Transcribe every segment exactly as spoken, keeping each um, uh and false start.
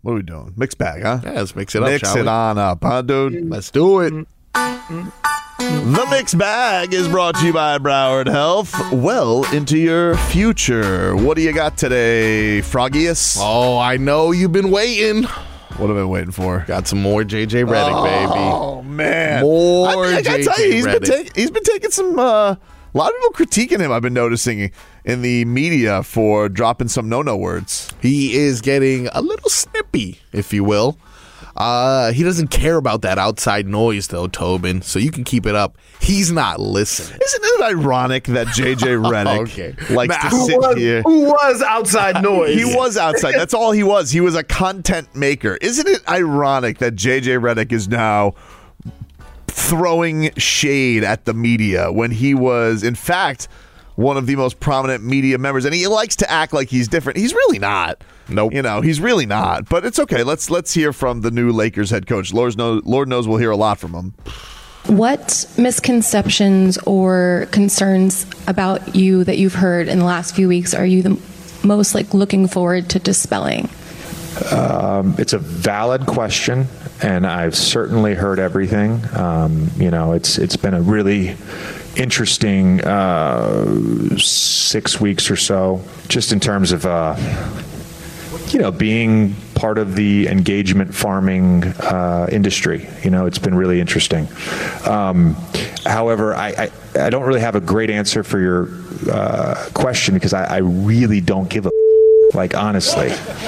What are we doing? Mixed bag, huh? Yeah, let's mix it up, Mix shall it we? on up, huh, dude? Let's do it. The Mixed Bag is brought to you by Broward Health. Well into your future. What do you got today, Froggius? Oh, I know you've been waiting. What have I been waiting for? Got some more J J Redick, baby. Oh, man. More I, I gotta J J tell you, he's been, Redick. take, he's been taking some, uh, a lot of people critiquing him, I've been noticing in the media for dropping some no-no words. He is getting a little snippy, if you will. Uh, he doesn't care about that outside noise, though, Tobin, so you can keep it up. He's not listening. Isn't it ironic that J J Redick Okay. likes Now, to who sit was, here? who was outside noise? He was outside. That's all he was. He was a content maker. Isn't it ironic that J J Redick is now throwing shade at the media when he was, in fact, one of the most prominent media members, and he likes to act like he's different. He's really not. Nope. You know, he's really not. But it's okay. Let's let's hear from the new Lakers head coach. Lord knows, Lord knows we'll hear a lot from him. What misconceptions or concerns about you that you've heard in the last few weeks are you the most like looking forward to dispelling? Um, it's a valid question, and I've certainly heard everything. Um, you know, it's it's been a really interesting uh, six weeks or so, just in terms of uh, you know being part of the engagement farming uh, industry. You know, it's been really interesting. Um, however, I, I I don't really have a great answer for your uh, question because I, I really don't give a like honestly.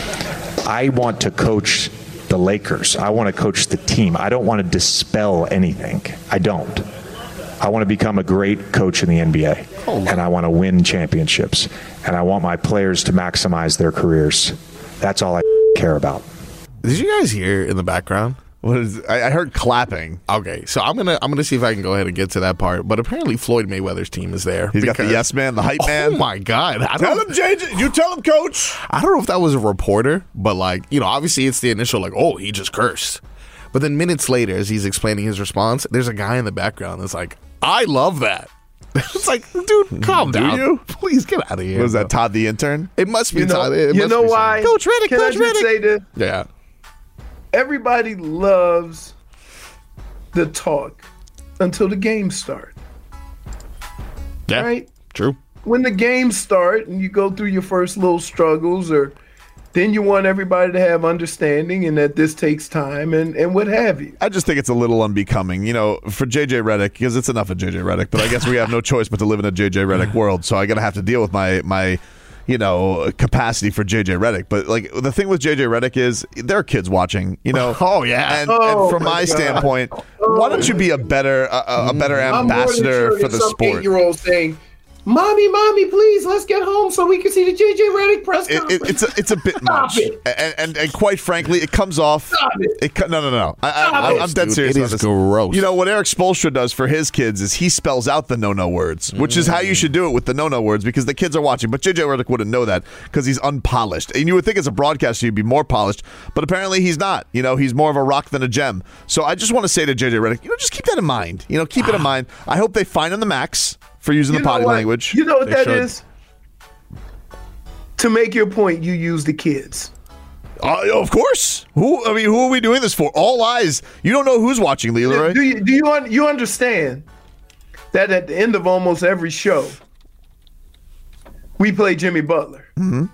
I want to coach the Lakers. I want to coach the team. I don't want to dispel anything. I don't. I want to become a great coach in the N B A, and I want to win championships, and I want my players to maximize their careers. That's all I care about. Did you guys hear in the background? What is? I, I heard clapping. Okay, so I'm gonna I'm gonna see if I can go ahead and get to that part. But apparently, Floyd Mayweather's team is there. He's got the yes man, the hype man. Oh my God! I Tell don't, him, J J. You tell him, coach. I don't know if that was a reporter, but like you know, obviously it's the initial like, oh, he just cursed. But then minutes later, as he's explaining his response, there's a guy in the background that's like, I love that. It's like, dude, calm Do down. you? Please get out of here. What was bro. that, Todd the intern? It must be You know, Todd. It you must know be why? Coach Redick, Can Coach I just Redick. say this? Yeah. Everybody loves the talk until the games start. Yeah. Right? True. When the games start and you go through your first little struggles, or then you want everybody to have understanding and that this takes time and, and what have you. I just think it's a little unbecoming, you know, for J J Redick, because it's enough of J J Redick, but I guess we have no choice but to live in a J J Redick world, so I got to have to deal with my, my, you know, capacity for J J Redick. But, like, the thing with J J Redick is there are kids watching, you know. Oh, yeah. And, Oh, and from my my God. standpoint, why don't you be a better, a, a better I'm more than ambassador sure for there's the some sport? eight-year-old saying, Mommy, mommy, please, let's get home so we can see the J J Redick press It, conference. it, it's a, it's a bit much, it. and, and and quite frankly, it comes off. Stop it. It co- no, no, no. I, I, Stop I'm, it. I'm dead Dude, serious. it about is this. gross. You know what Eric Spoelstra does for his kids is he spells out the no-no words, which is how you should do it with the no-no words because the kids are watching. But J J Redick wouldn't know that because he's unpolished, and you would think as a broadcaster he'd be more polished, but apparently he's not. You know, he's more of a rock than a gem. So I just want to say to J J Redick, you know, just keep that in mind. You know, keep it in mind. I hope they fine him the max for using You the know potty what? language. You know what They that should. is? To make your point, you use the kids. Uh, of course. Who? I mean, who are we doing this for? All eyes. You don't know who's watching, Leroy. Do you do you un, you understand that at the end of almost every show, we play Jimmy Butler?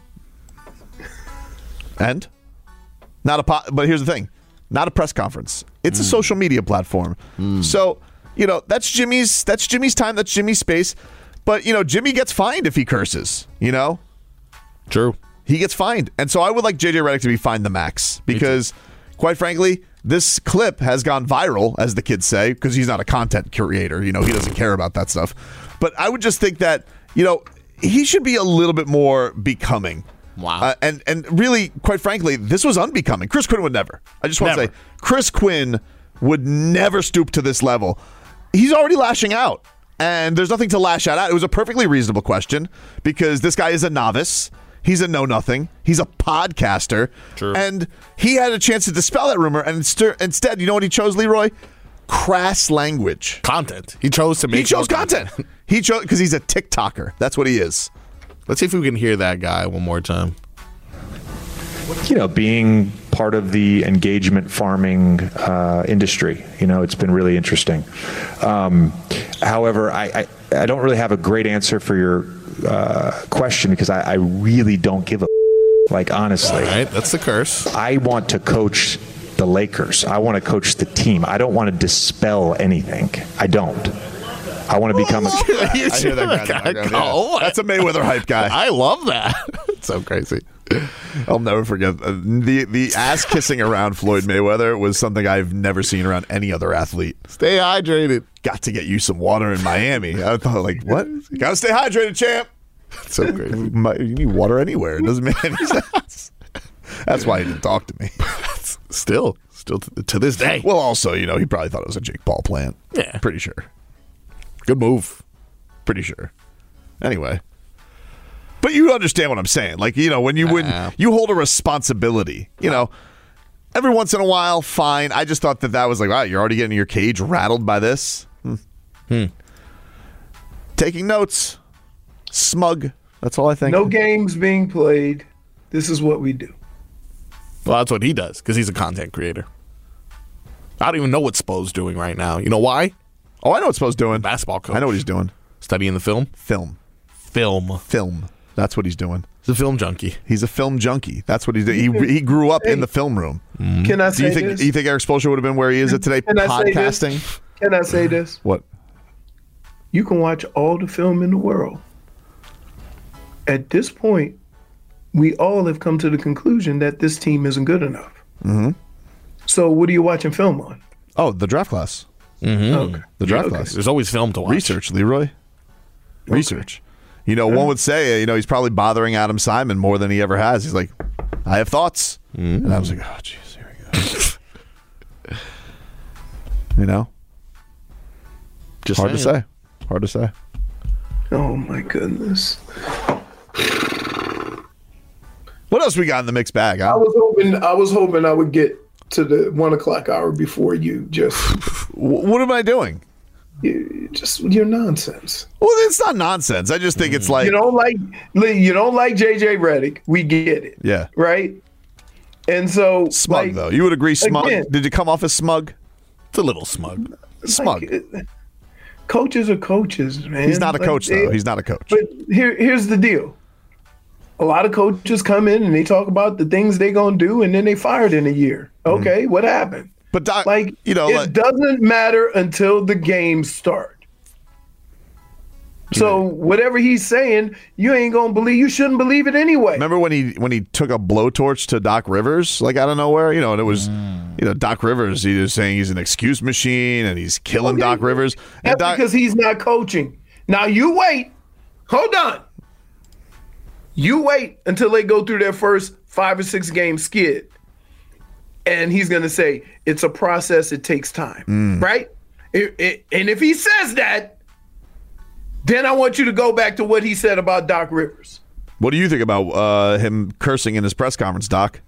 And not a po- but here's the thing, not a press conference. It's a social media platform. So, you know, that's Jimmy's that's Jimmy's time, that's Jimmy's space. But, you know, Jimmy gets fined if he curses, you know? True. He gets fined. And so I would like J J Redick to be fined the max because quite frankly, this clip has gone viral, as the kids say, because he's not a content creator, you know, he doesn't care about that stuff. But I would just think that, you know, he should be a little bit more becoming. Wow. Uh, and and really, quite frankly, this was unbecoming. Chris Quinn would never. I just want to Never. say, Chris Quinn would never stoop to this level. He's already lashing out, and there's nothing to lash out at. It was a perfectly reasonable question because this guy is a novice. He's a know-nothing. He's a podcaster. True. And he had a chance to dispel that rumor, and inst- instead, you know what he chose, Leroy? Crass language. Content. He chose to make He chose more content. He chose because he's a TikToker. That's what he is. Let's see if we can hear that guy one more time. You know, being part of the engagement farming uh, industry. You know, it's been really interesting. Um, however, I, I, I don't really have a great answer for your uh, question because I, I really don't give a like, honestly. All right, that's the curse. I want to coach the Lakers. I want to coach the team. I don't want to dispel anything. I don't. I want to become a... I hear that guy in the background, yeah. Oh, That's a Mayweather hype guy. I love that. It's so crazy. I'll never forget uh, the the ass kissing around Floyd Mayweather was something I've never seen around any other athlete. Stay hydrated. Got to get you some water in Miami. I thought, like, what? Got to stay hydrated, champ. So crazy. You need water anywhere. It doesn't make any sense. That's why he didn't talk to me. Still, still to, to this day. Well, also, you know, he probably thought it was a Jake Paul plant. Yeah, pretty sure. Good move. Pretty sure. Anyway. But you understand what I'm saying. Like, you know, when you when Uh. you hold a responsibility, you know, every once in a while, fine. I just thought that that was like, wow, you're already getting your cage rattled by this. Hmm. Hmm. Taking notes. Smug. That's all I think. No games being played. This is what we do. Well, that's what he does because he's a content creator. I don't even know what Spo's doing right now. You know why? Oh, I know what Spo's doing. Basketball coach. I know what he's doing. Studying the film? Film. Film. Film. That's what he's doing. He's a film junkie. He's a film junkie. That's what he's doing. He, he grew up in the film room. Can I Do say you think this? you think Eric Spoelstra would have been where he is at today Can I say this? podcasting? Can I say this? What? You can watch all the film in the world. At this point, we all have come to the conclusion that this team isn't good enough. Mm-hmm. So what are you watching film on? Oh, the draft class. Mm-hmm. Okay. The draft Okay. class. There's always film to watch. Research, Leroy. Research. You know, one would say, you know, he's probably bothering Adam Simon more than he ever has. He's like, I have thoughts. Mm-hmm. And I was like, oh, jeez, here we go. You know? Just Hard to saying. say. Hard to say. Oh my goodness. What else we got in the mixed bag, I huh? was hoping I was hoping I would get to the one o'clock hour before you just W- What am I doing? you, just your nonsense. Well, it's not nonsense. I just think it's like, You don't like you don't like J J Redick. We get it. yeah, Right? And so smug like, though. You would agree, smug? again- Did you come off as smug? It's a little smug. Smug. like, uh, coaches are coaches, man. He's not a Like, coach they- though. He's not a coach. But here, here's the deal. A lot of coaches come in and they talk about the things they're gonna do, and then they fired in a year. Okay, what happened? But Doc, Like, you know, it like, doesn't matter until the games start. So whatever he's saying, you ain't gonna believe. You shouldn't believe it anyway. remember when he when he took a blowtorch to Doc Rivers, like out of nowhere, you know, and it was, you know, Doc Rivers. He was saying he's an excuse machine and he's killing Okay. Doc Rivers. And That's Doc, because he's not coaching. Now you wait. Hold on. You wait until they go through their first five or six game skid. And he's going to say, it's a process. It takes time. Mm. Right? It, it, and if he says that, then I want you to go back to what he said about Doc Rivers. what do you think about uh, him cursing in his press conference, Doc?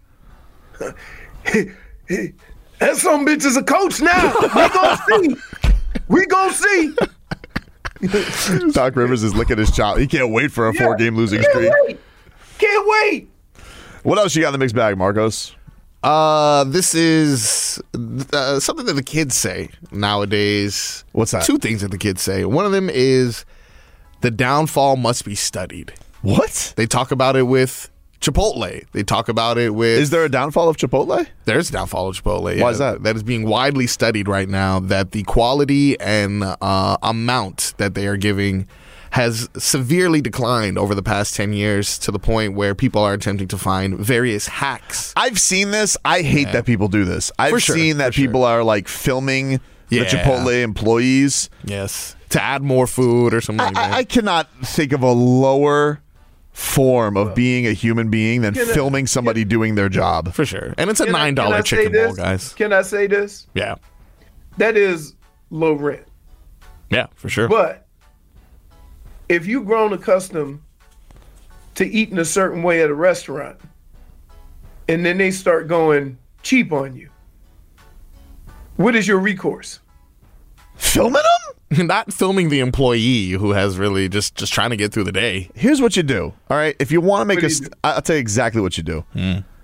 That some bitch is a coach now. We gonna see. We gonna see. Doc Rivers is licking his chop. He can't wait for a Yeah. four game losing Can't streak. wait. Can't wait. What else you got in the mixed bag, Marcos? Uh, this is uh, something that the kids say nowadays. What's that? Two things that the kids say. One of them is the downfall must be studied. What? They talk about it with Chipotle. They talk about it with. Is there a downfall of Chipotle? There's a downfall of Chipotle. Why yeah, is that? That is being widely studied right now. That the quality and uh, amount that they are giving has severely declined over the past ten years to the point where people are attempting to find various hacks. I've seen this. I hate that people do this. I've For sure, seen that for sure. people are like filming Yeah. the Chipotle employees. Yes. To add more food or something like that. I, I cannot think of a lower form of being a human being than Can I- filming somebody doing their job. For sure. And it's a Can I- nine can I dollar say chicken bowl, this? guys. Can I say this? Yeah. That is low rent. Yeah, for sure. But if you've grown accustomed to eating a certain way at a restaurant, and then they start going cheap on you, what is your recourse? Filming them? Not filming the employee who has really just just trying to get through the day. Here's what you do. All right. If you want to make What a, do you st- do? I'll tell you exactly what you do.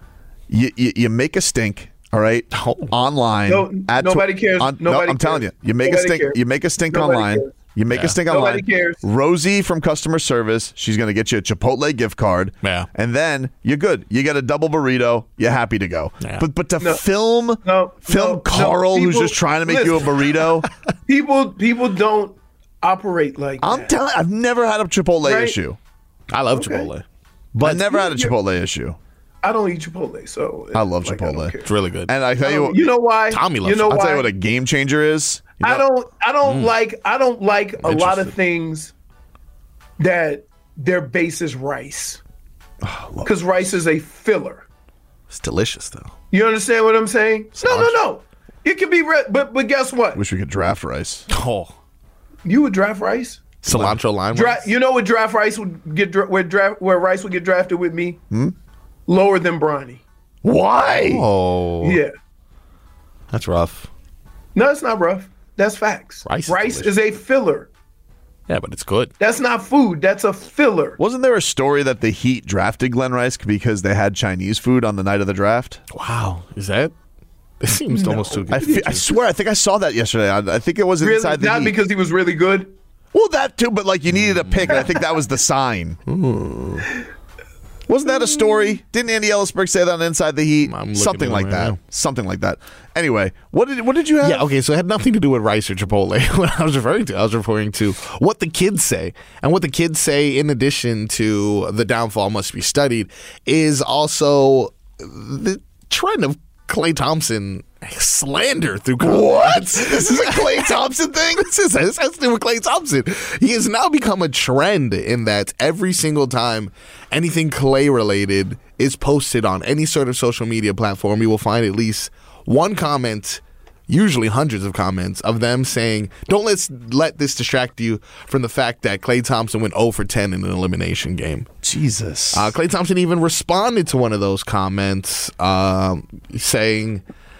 You, you you make a stink. All right, online. No, at nobody cares. On, Nobody no, I'm telling you, cares. you make Nobody a stink. cares. You make a stink Nobody online. cares. You make Yeah. a stink Nobody online. cares. Rosie from customer service, she's going to get you a Chipotle gift card. Yeah. And then you're good. You get a double burrito. You're happy to go. Yeah. But but to No. film No, film no, no. Carl, who's People- just trying to make you a listen. burrito. People people don't operate like I'm that. telling. I've never had a Chipotle Right. issue. I love Okay. Chipotle. But I never had a you- Chipotle issue. I don't eat Chipotle, so I love like, I don't Chipotle. care. It's really good. And I tell you, Oh, you know why? Tommy loves you know I'll why? tell you what a game changer is. You I know- don't I don't Mm. like I don't like a lot of Interesting. things that their base is rice. Because rice is a filler. It's delicious though. You understand what I'm saying? No, no, no. It can be red, but but guess what? Wish we could draft rice. Oh, You would draft rice. cilantro lime. Dra- rice? you know what draft rice would get dra- where draft where rice would get drafted with me? Hmm? Lower than Bronny. Why? Oh, Yeah. that's rough. No, it's not rough. That's facts. Rice is rice delicious. is a filler. Yeah, but it's good. That's not food. That's a filler. Wasn't there a story that the Heat drafted Glenn Rice because they had Chinese food on the night of the draft? Wow, is that? It seems almost too good. I, fe- I swear, I think I saw that yesterday. I, I think it was Really? inside the Not Heat. because he was really good. Well, that too, but like you needed a pick, and I think that was the sign. Wasn't that a story? Didn't Andy Ellisberg say that on Inside the Heat? I'm looking Something at like it right that. now. Something like that. Anyway, what did what did you have? Yeah, okay, so it had nothing to do with rice or Chipotle. What I was referring to, I was referring to what the kids say. And what the kids say, in addition to the downfall must be studied, is also the trend of Klay Thompson slander through What? This is a Klay Thompson thing? This is this has to do with Klay Thompson. He has now become a trend in that every single time anything Klay related is posted on any sort of social media platform, you will find at least one comment, usually hundreds of comments, of them saying, don't let's let this distract you from the fact that Klay Thompson went zero for ten in an elimination game. Jesus. Uh, Klay Thompson even responded to one of those comments, um, saying,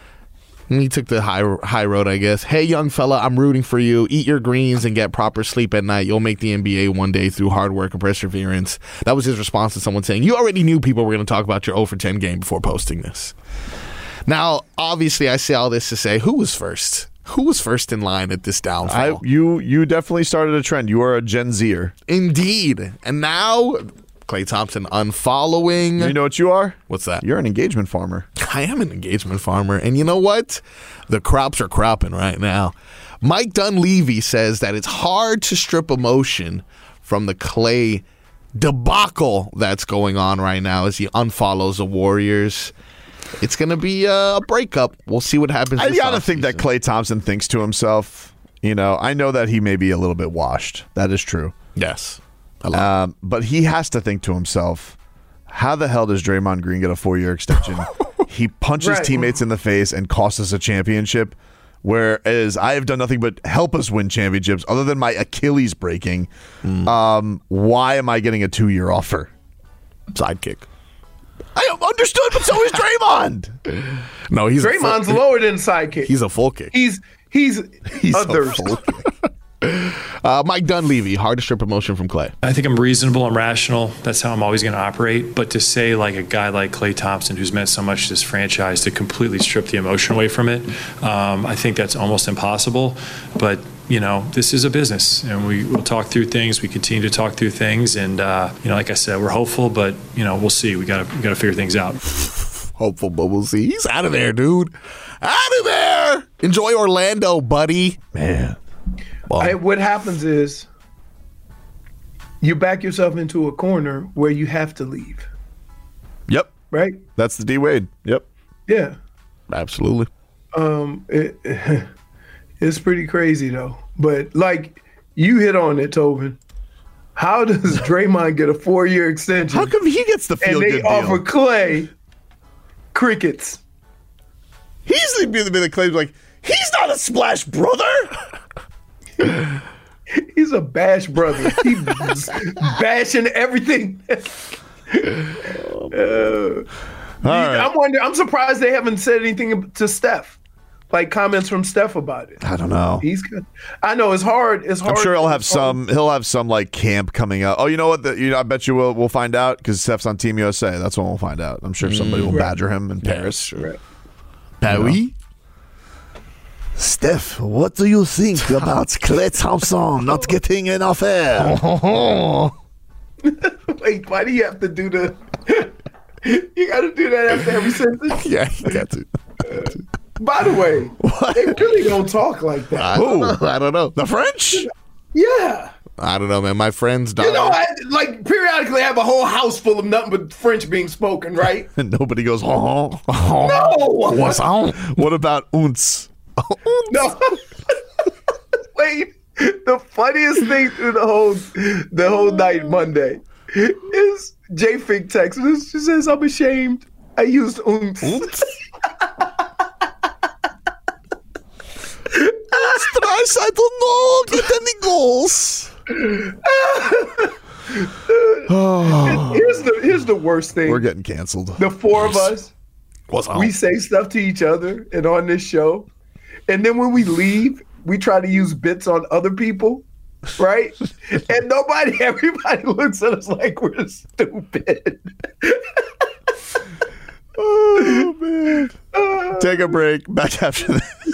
he took the high high road, I guess. Hey, young fella, I'm rooting for you. Eat your greens and get proper sleep at night. You'll make the N B A one day through hard work and perseverance. That was his response to someone saying, you already knew people were going to talk about your zero for ten game before posting this. Now, obviously, I say all this to say, who was first? Who was first in line at this downfall? I you you definitely started a trend. You are a Gen Zer. Indeed. And now, Klay Thompson unfollowing. You know what you are? What's that? You're an engagement farmer. I am an engagement farmer. And you know what? The crops are cropping right now. Mike Dunleavy says that it's hard to strip emotion from the Klay debacle that's going on right now as he unfollows the Warriors. It's going to be a breakup. We'll see what happens. I this gotta think that offseason. Klay Thompson thinks to himself, you know, I know that he may be a little bit washed. That is true. Yes. I love Um, but he has to think to himself, how the hell does Draymond Green get a four-year extension? He punches Right. teammates in the face and costs us a championship, whereas I have done nothing but help us win championships other than my Achilles breaking. Mm. Um, why am I getting a two-year offer? sidekick. I understood, but so is Draymond. No, he's Draymond's a full, lower than sidekick. he's a full kick. He's he's He's a others. full kick. Uh, Mike Dunleavy, hard to strip emotion from Klay. I think I'm reasonable, I'm rational. That's how I'm always going to operate. But to say like a guy like Klay Thompson, who's meant so much to this franchise, to completely strip the emotion away from it, um, I think that's almost impossible. But you know, this is a business, and we will talk through things. We continue to talk through things, and uh, you know, like I said, we're hopeful, but you know, we'll see. We got to we got to figure things out. Hopeful, but we'll see. He's out of there, dude. Out of there. Enjoy Orlando, buddy. Man. Well, I, what happens is you back yourself into a corner where you have to leave, Yep. right? That's the D Wade. Yep. Yeah. absolutely. Um, it, it's pretty crazy though. But like you hit on it, Tobin. How does Draymond get a four-year extension? How come he gets the and feel they good offer deal? Clay crickets? He's the be the claims like he's not a Splash brother. He's a bash brother. He's bashing everything. Uh, I'm wondering. I'm surprised they haven't said anything to Steph. like comments from Steph about it? I don't know. He's good. I know it's hard. It's hard. I'm sure he'll have it's hard. some. He'll have some like camp coming up. Oh, you know what? The, you know, I bet you we'll we'll find out because Steph's on Team U S A. That's when we'll find out. I'm sure somebody will Right. badger him in Paris. Right. Paris? Steph, what do you think about Klay Thompson not getting enough air? Wait, why do you have to do the? You got to do that after every sentence. Yeah, you got to. By the way, they really don't talk like that. I don't know. I don't know. The French? Yeah. I don't know, man. My friend's daughter. You know, I like periodically have a whole house full of nothing but French being spoken, right? And nobody goes, oh. No. What's on? What about unce? No. Wait. The funniest thing through the whole the whole night Monday is J Fig texts us. She says, I'm ashamed. I used oomph. Strice, I don't know. Get any goals. Here's the here's the worst thing. We're getting canceled. The four of us, What's on? we say stuff to each other and on this show. And then when we leave, we try to use bits on other people, right? And nobody, everybody looks at us like we're stupid. Oh, man. Take a break. Back after this.